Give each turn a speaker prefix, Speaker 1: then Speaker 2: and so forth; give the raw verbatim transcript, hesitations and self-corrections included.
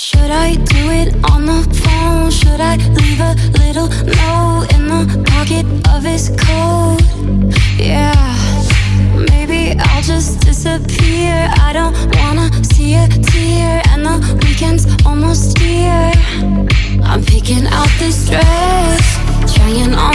Speaker 1: Should I do it on the phone? Should I leave a little note in the pocket of his coat? Yeah, maybe I'll just disappear. I don't wanna see a tear, and the weekend's almost here. I'm picking out this dress, trying